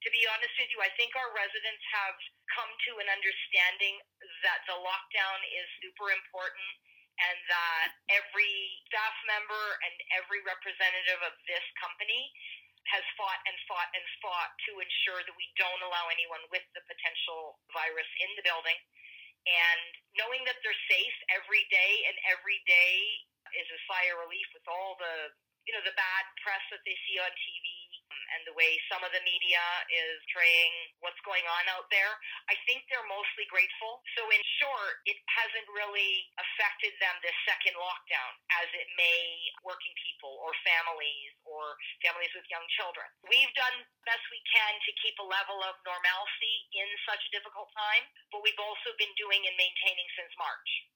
To be honest with you, I think our residents have come to an understanding that the lockdown is super important and that every staff member and every representative of this company has fought and fought and fought to ensure that we don't allow anyone with the potential virus in the building. And knowing that they're safe every day, and every day is a sigh of relief with all the, the bad press that they see on TV and the way some of the media is portraying what's going on out there. I think they're mostly grateful. So in short, it hasn't really affected them, this second lockdown, as it may working people or families with young children. We've done the best we can to keep a level of normalcy in such a difficult time, but we've also been doing and maintaining since March.